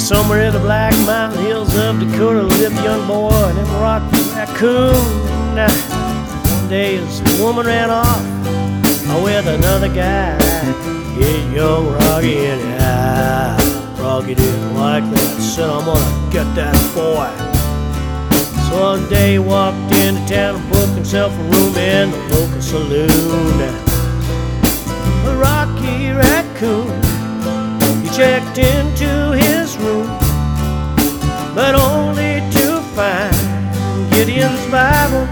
Somewhere in the Black Mountain Hills of Dakota lived a young boy named Rocky Raccoon. Now, one day his woman ran off with another guy. Hit young Rocky anyhow. Rocky didn't like that, said, I'm gonna get that boy. So one day he walked into town and booked himself a room in the local saloon. Rocky Raccoon, he checked into his room, but only to find Gideon's Bible.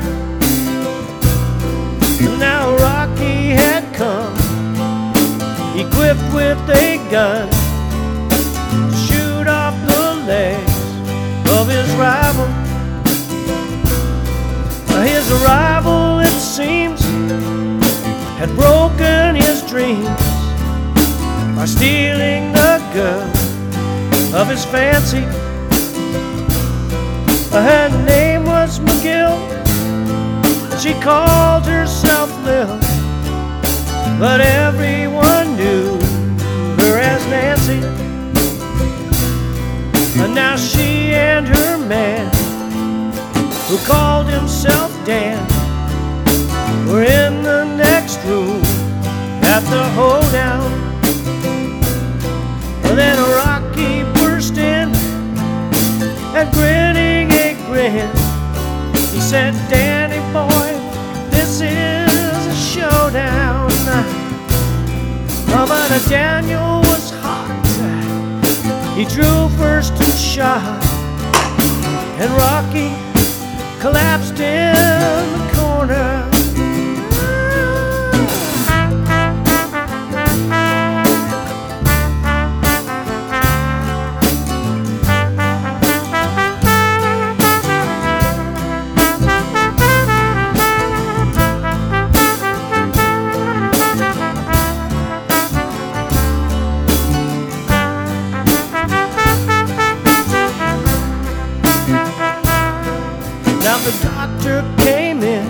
Now Rocky had come, equipped with a gun, to shoot off the legs of his rival. His arrival, it seems, had broken his dreams by stealing the girl of his fancy. Her name was McGill, she called herself Lil, but everyone knew her as Nancy. And now she and her man, who called himself Dan, were in the next room at the hoedown. Then Rocky burst in and grinning a grin, he said, Danny boy, this is a showdown. But Daniel was hot, he drew first and shot, and Rocky collapsed in the corner. Now the doctor came in,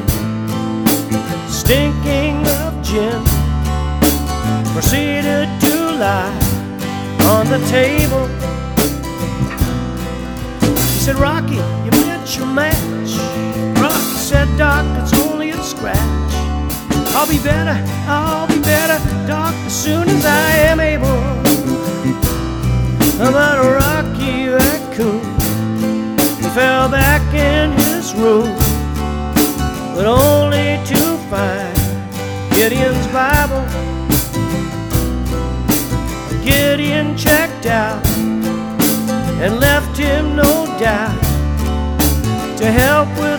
stinking of gin, proceeded to lie on the table. He said, Rocky, you met your match. Rocky said, Doc, it's only a scratch. I'll be better, Doc, as soon as I am able. But Rocky Raccoon, he fell back in his room, but only to find Gideon's Bible. Gideon checked out and left him no doubt to help with